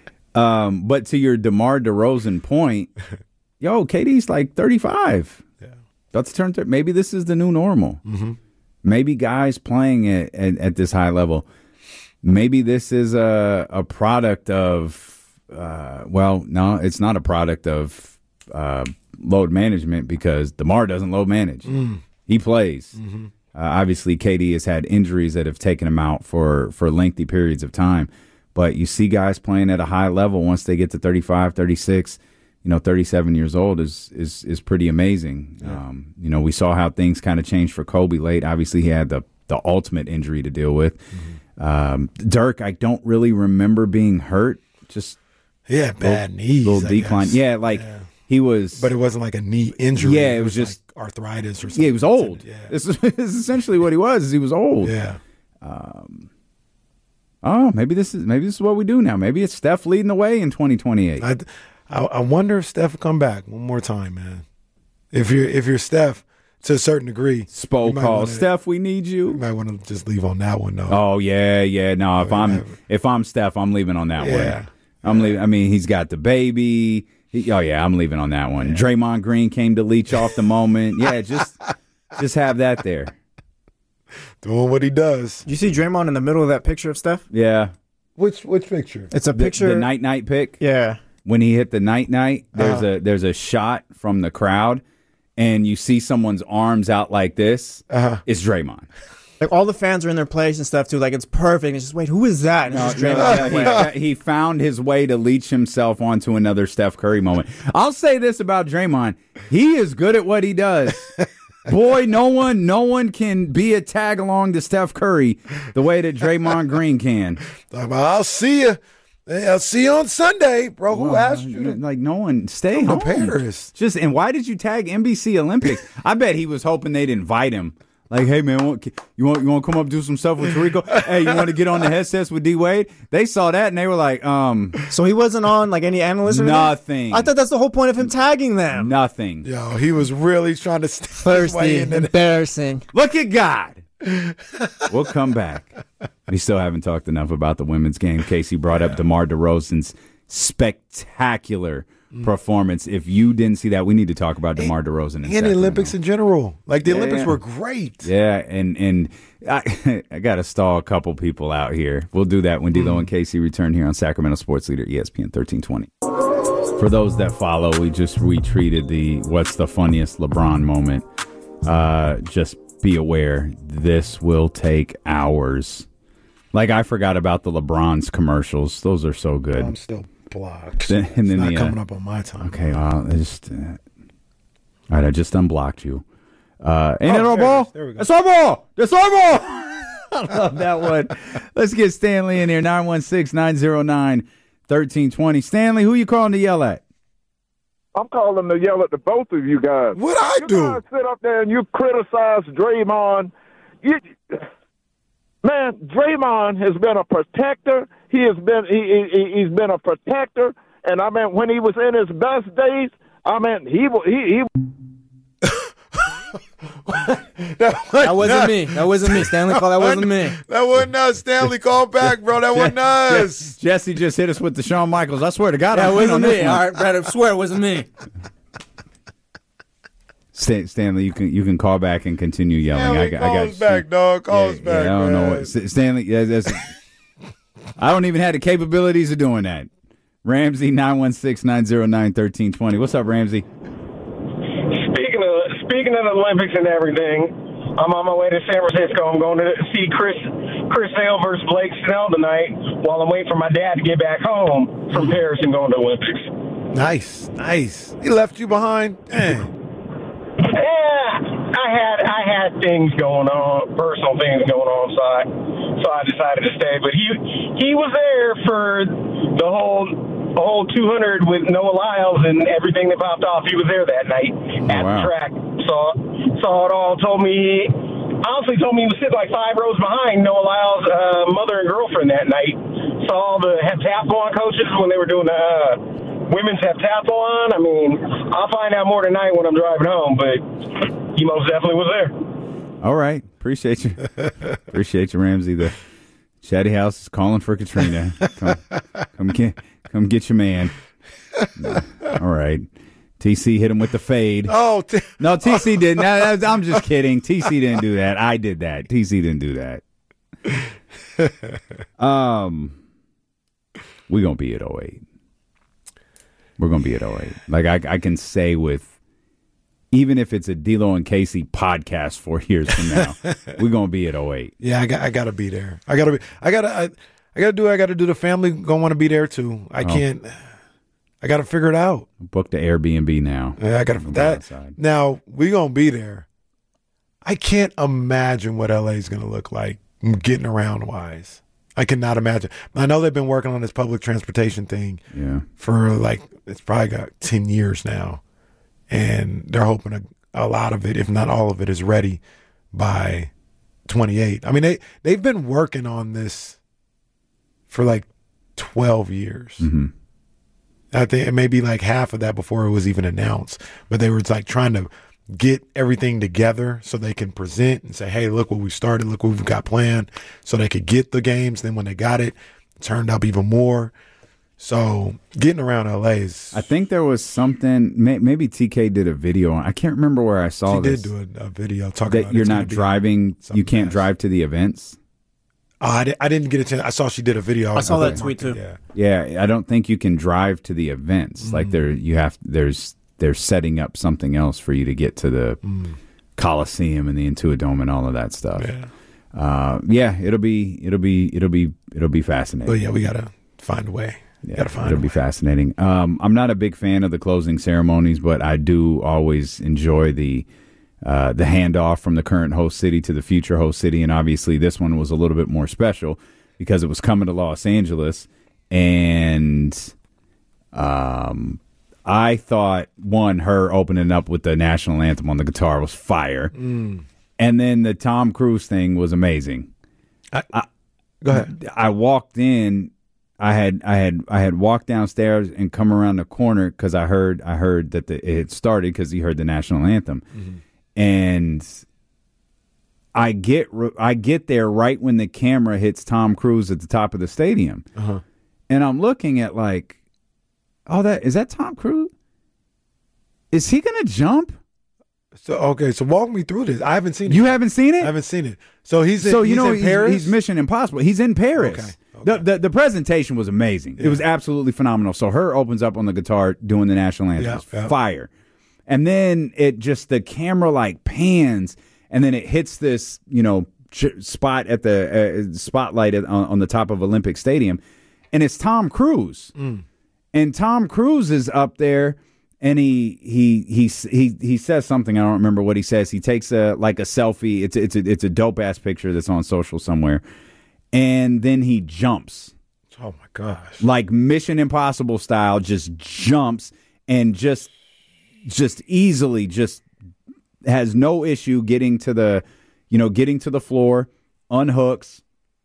Um, but to your DeMar DeRozan point, yo, K D's like thirty-five. Yeah, about to turn thirty. Maybe this is the new normal. Mm-hmm. Maybe guys playing at, at, at this high level. Maybe this is a a product of. Uh, well, no, it's not a product of uh, load management because DeMar doesn't load manage. Mm. He plays. Mm-hmm. Uh, obviously, K D has had injuries that have taken him out for, for lengthy periods of time. But you see guys playing at a high level once they get to thirty-five, thirty-six, you know, thirty-seven years old is is is pretty amazing. Yeah. Um, you know, we saw how things kind of changed for Kobe late. Obviously, he had the, the ultimate injury to deal with. Mm-hmm. Um, Dirk, I don't really remember being hurt. Just yeah, bad little, knees. Little decline. Yeah, like yeah. he was. But it wasn't like a knee injury. Yeah, it, it was, was just like arthritis or something. Yeah, he was old. Yeah. This is essentially what he was. Is he was old. Yeah. Um, Oh, maybe this is maybe this is what we do now. Maybe it's Steph leading the way in twenty twenty-eight. I, I, I wonder if Steph will come back one more time, man. If you're if you're Steph, to a certain degree, Spo calls Steph, we need you. You might want to just leave on that one, though. Oh yeah, yeah. No, if I'm if I'm Steph, I'm leaving on that Yeah. one. I'm leaving. I mean, he's got the baby. He, oh yeah, I'm leaving on that one. Draymond Green came to leech off the moment. Yeah, just just have that there. Doing what he does. You see Draymond in the middle of that picture of Steph? Yeah. Which which picture? It's a The- picture. The night night pick. Yeah. When he hit the night night, there's Uh-huh. a there's a shot from the crowd, and you see someone's arms out like this. Uh-huh. It's Draymond. Like all the fans are in their place and stuff too. Like it's perfect. It's just wait, who is that? And it's just No, Draymond. yeah, he, he found his way to leech himself onto another Steph Curry moment. I'll say this about Draymond: he is good at what he does. Boy, no one, no one can be a tag along to Steph Curry the way that Draymond Green can. I'll see you. I'll see you on Sunday, bro. Who Well, asked you to? Like no one, stay Come home. to Paris. Just and why did you tag N B C Olympics? I bet he was hoping they'd invite him. Like, hey man, what, you want you want to come up and do some stuff with Tarico? Hey, you want to get on the headsets with D Wade? They saw that and they were like, um, So he wasn't on like any analyst or anything? nothing. I thought that's the whole point of him tagging them. Nothing. Yo, he was really trying to stay his way Thirsty, in there. embarrassing. Look at God. We'll come back. We still haven't talked enough about the women's game. Casey brought up DeMar DeRozan's spectacular performance. If you didn't see that, we need to talk about DeMar DeRozan. in And the Sacramento. Olympics in general. Like, the Yeah, Olympics yeah. were great. Yeah, and and I, I got to stall a couple people out here. We'll do that when D'Lo and Casey return here on Sacramento Sports Leader E S P N thirteen twenty. For those that follow, we just retweeted the what's the funniest LeBron moment. Uh, just be aware, this will take hours. Like, I forgot about the LeBron's commercials. Those are so good. I'm still blocked. Then- It's and then not the, uh, coming up on my time. Okay, well, I just, uh, all right, I just unblocked you. Uh, ain't Oh, it our there it ball? is. There we go. It's our ball. It's our ball. I love that one. Let's get Stanley in here. nine one six, nine zero nine, one three two zero. Stanley, who you calling to yell at? I'm calling to yell at the both of you guys. What I you do? guys sit up there and you criticize Draymond. You, man, Draymond has been a protector. He has been he, he he's been a protector. And I mean, when he was in his best days, I mean, he he he. That wasn't me. That wasn't me. Stanley called. That wasn't me. That wasn't us. Stanley, call back, bro. That wasn't us. Jesse just hit us with the Shawn Michaels. I swear to God, That I'm in on wasn't this me. one. All right, Brad, I swear it wasn't me. Stan- Stanley, you can you can call back and continue yelling. Stanley, I, got- call I got us back, dog. Call yeah, us back, yeah, I don't know man. what S- Stanley. Yeah, that's, I don't even have the capabilities of doing that. Ramsey nine one six nine zero nine thirteen twenty. What's up, Ramsey? Speaking of speaking of the Olympics and everything, I'm on my way to San Francisco. I'm going to see Chris Chris Sale versus Blake Snell tonight while I'm waiting for my dad to get back home from Paris and going to the Olympics. Nice, nice. He left you behind. Dang. Yeah, I had I had things going on, personal things going on, so I so I decided to stay. But he he was there for the whole the whole two hundred with Noah Lyles and everything that popped off. He was there that night at wow. the track. Saw saw it all. Told me honestly told me he was sitting like five rows behind Noah Lyles' uh, mother and girlfriend that night. Saw all the heptathlon coaches when they were doing the. Uh, Women's heptathlon. I mean, I'll find out more tonight when I'm driving home, but he most definitely was there. All right, appreciate you, appreciate you, Ramsey. The Chatty House is calling for Katrina. Come, come get, come get your man. All right, T C hit him with the fade. Oh t- no, T C didn't. No, that- I'm just kidding. T C didn't do that. I did that. T C didn't do that. Um, we gonna be at oh eight. We're going to be at oh eight. Like, I, I can say with, even if it's a D'Lo and Casey podcast four years from now, we're going to be at oh eight. Yeah, I got I got to be there. I got to be I got to I, I got to do I got to do the family going to want to be there too. I Oh. can't I got to figure it out. Book the Airbnb now. Yeah, I got to that outside. Now, we going to be there. I can't imagine what L A is going to look like getting around wise. I cannot imagine. I know they've been working on this public transportation thing Yeah. for like, it's probably got ten years now. And they're hoping a, a lot of it, if not all of it, is ready by twenty-eight. I mean, they, they've been working on this for like twelve years. Mm-hmm. I think maybe like half of that before it was even announced. But they were like trying to get everything together so they can present and say, hey, look what we started, look what we've got planned, so they could get the games. Then when they got it, it turned up even more. So getting around L A is... I think there was something, may, maybe T K did a video on, I can't remember where I saw she this. She did do a, a video talking that about you're not driving, you can't else. drive to the events. Oh, I, di- I didn't get a chance. I saw she did a video. I saw that tweet too. Yeah. yeah, I don't think you can drive to the events. Mm. Like there, you have, there's, they're setting up something else for you to get to the mm. Coliseum and the Intuit Dome and all of that stuff. Yeah. Uh, yeah, it'll be, it'll be, it'll be, it'll be fascinating. But yeah, we got to find a way. Yeah, Gotta find it'll be fascinating. Um, I'm not a big fan of the closing ceremonies, but I do always enjoy the uh, the handoff from the current host city to the future host city, and obviously this one was a little bit more special because it was coming to Los Angeles, and um, I thought one her opening up with the national anthem on the guitar was fire, mm. and then the Tom Cruise thing was amazing. I, I, go ahead. I walked in. I had I had I had walked downstairs and come around the corner because I heard I heard that the, it had started because he heard the national anthem, mm-hmm. and I get I get there right when the camera hits Tom Cruise at the top of the stadium, uh-huh. and I'm looking at like, oh, that is that Tom Cruise? Is he gonna jump? So okay, so walk me through this. I haven't seen it. You haven't seen it? I haven't seen it. So he's in, so you he's know in he's, Paris. He's Mission Impossible. He's in Paris. Okay. Okay. The, the the presentation was amazing. Yeah. It was absolutely phenomenal. So her opens up on the guitar doing the national anthem. Yeah, yeah. Fire. And then it just the camera like pans and then it hits this, you know, ch- spot at the uh, spotlight at, on, on the top of Olympic Stadium, and it's Tom Cruise. Mm. And Tom Cruise is up there. And he he he he he says something. I don't remember what he says. He takes a like a selfie. It's it's a, it's a dope ass picture that's on social somewhere. And then he jumps. Oh my gosh! Like Mission Impossible style, just jumps and just just easily just has no issue getting to the you know getting to the floor, unhooks,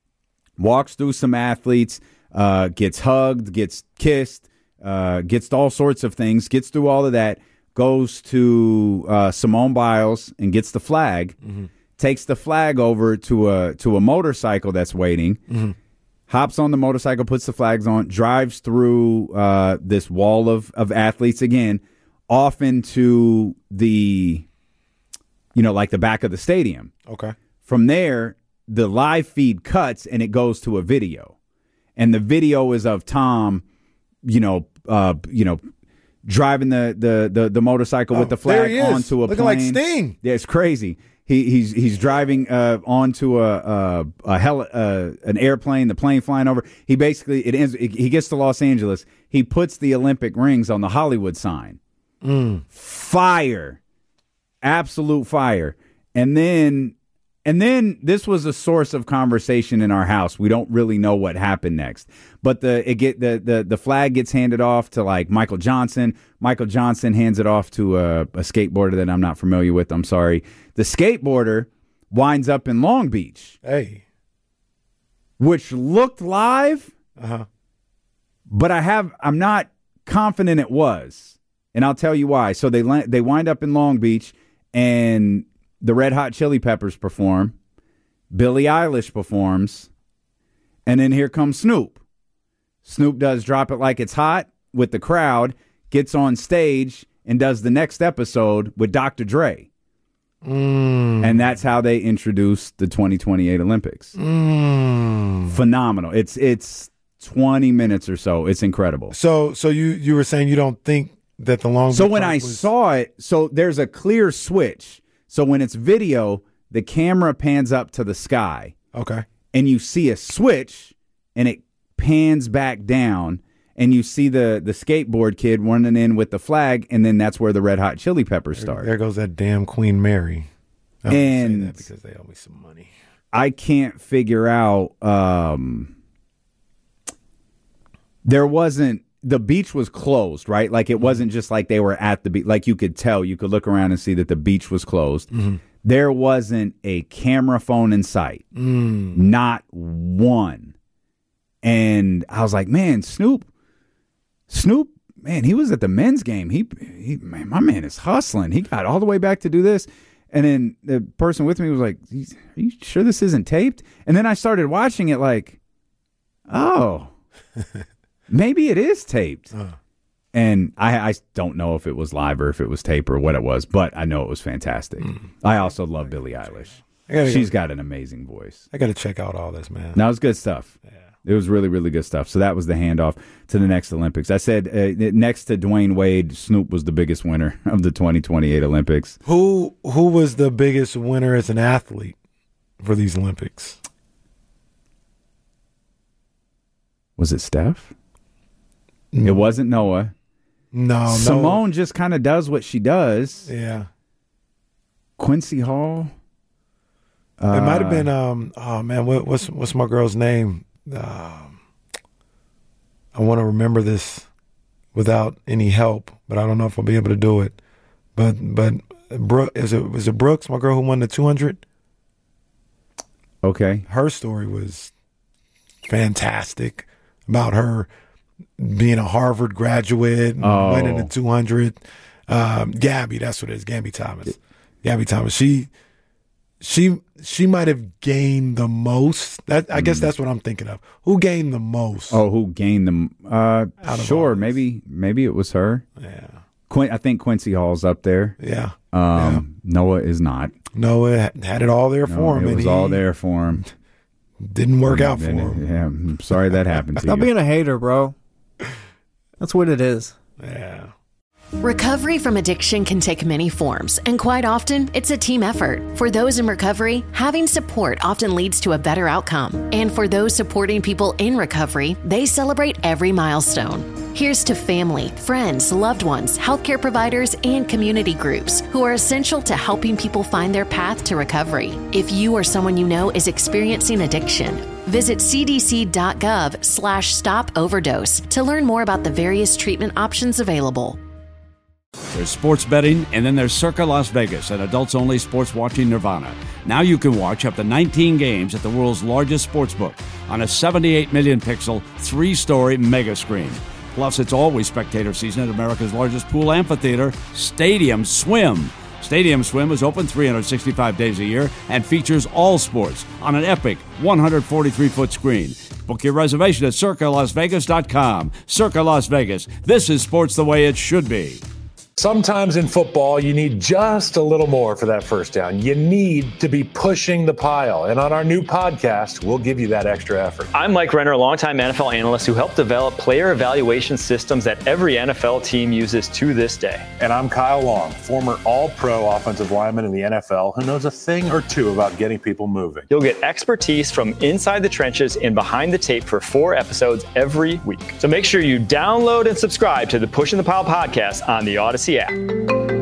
walks through some athletes, uh, gets hugged, gets kissed. Uh, gets all sorts of things, gets through all of that, goes to uh, Simone Biles and gets the flag, mm-hmm. takes the flag over to a to a motorcycle that's waiting, mm-hmm. hops on the motorcycle, puts the flags on, drives through uh, this wall of, of athletes again, off into the, you know, like the back of the stadium. Okay. From there, the live feed cuts and it goes to a video. And the video is of Tom, you know, Uh, you know, driving the the the, the motorcycle oh, with the flag there he is. onto a Looking plane. like Sting. Yeah, it's crazy. He he's he's driving uh, onto a a, a heli- uh, an airplane. The plane flying over. He basically it ends. He gets to Los Angeles. He puts the Olympic rings on the Hollywood sign. Mm. Fire, absolute fire. And then and then this was a source of conversation in our house. We don't really know what happened next. But the it get the, the the flag gets handed off to like Michael Johnson. Michael Johnson hands it off to a, a skateboarder that I'm not familiar with. I'm sorry. The skateboarder winds up in Long Beach. Hey. Which looked live. Uh-huh. But I have I'm not confident it was. And I'll tell you why. So they they wind up in Long Beach and the Red Hot Chili Peppers perform. Billie Eilish performs. And then here comes Snoop. Snoop does Drop It Like It's Hot with the crowd, gets on stage, and does the next episode with Doctor Dre. Mm. And that's how they introduced the twenty twenty-eight Olympics. Mm. Phenomenal. It's it's twenty minutes or so. It's incredible. So so you, you were saying you don't think that the Long Beach So when I was... saw it, so there's a clear switch. So when it's video, the camera pans up to the sky. Okay. And you see a switch, and it pans back down, and you see the, the skateboard kid running in with the flag, and then that's where the Red Hot Chili Peppers start. There, there goes that damn Queen Mary. I don't and say that because they owe me some money. I can't figure out. Um, there wasn't. The beach was closed, right? Like it wasn't just like they were at the beach. Like you could tell, you could look around and see that the beach was closed. Mm-hmm. There wasn't a camera phone in sight. Mm. Not one. And I was like, man, Snoop, Snoop, man, he was at the men's game. He, he man, my man is hustling. He got all the way back to do this. And then the person with me was like, are you sure this isn't taped? And then I started watching it like, oh, maybe it is taped. Uh. And I, I don't know if it was live or if it was tape or what it was, but I know it was fantastic. Mm. I also love Billie Eilish. She's got an amazing voice. I got to check out all this, man. That was good stuff. Yeah. It was really, really good stuff. So that was the handoff to the next Olympics. I said uh, next to Dwayne Wade, Snoop was the biggest winner of the twenty twenty-eight Olympics. Who who was the biggest winner as an athlete for these Olympics? Was it Steph? No. It wasn't Noah. No, Simone no. just kind of does what she does. Yeah. Quincy Hall. It uh, might have been. Um. Oh man, what, what's what's my girl's name? Um, I want to remember this without any help, but I don't know if I'll be able to do it. But but Brooke, is it was it Brooks, my girl who won the two hundred? Okay. Her story was fantastic about her being a Harvard graduate and oh. winning the two hundred. Um, Gabby, that's what it is. Gabby Thomas. Gabby Thomas. She she she might have gained the most. That I mm. guess that's what I'm thinking of. Who gained the most? Oh, who gained the uh sure, maybe maybe it was her. Yeah. Quin- I think Quincy Hall's up there. Yeah. Um yeah. Noah is not. Noah had it all there no, for him. It was he, all there for him. Didn't work out for him. Yeah, I'm sorry that happened to Stop you. being a hater, bro. That's what it is. Yeah. Recovery from addiction can take many forms, and quite often, it's a team effort. For those in recovery, having support often leads to a better outcome. And for those supporting people in recovery, they celebrate every milestone. Here's to family, friends, loved ones, healthcare providers, and community groups who are essential to helping people find their path to recovery. If you or someone you know is experiencing addiction, visit cdc.gov slash stop overdose to learn more about the various treatment options available. There's sports betting, and then there's Circa Las Vegas, an adults-only sports watching nirvana. Now you can watch up to nineteen games at the world's largest sportsbook on a seventy-eight million pixel, three-story mega screen. Plus, it's always spectator season at America's largest pool amphitheater, Stadium Swim. Stadium Swim is open three hundred sixty-five days a year and features all sports on an epic one hundred forty-three foot screen. Book your reservation at circa las vegas dot com. Circa Las Vegas. This is sports the way it should be. Sometimes in football, you need just a little more for that first down. You need to be pushing the pile. And on our new podcast, we'll give you that extra effort. I'm Mike Renner, a longtime N F L analyst who helped develop player evaluation systems that every N F L team uses to this day. And I'm Kyle Long, former all-pro offensive lineman in the N F L who knows a thing or two about getting people moving. You'll get expertise from inside the trenches and behind the tape for four episodes every week. So make sure you download and subscribe to the Pushing the Pile podcast on the Odyssey app.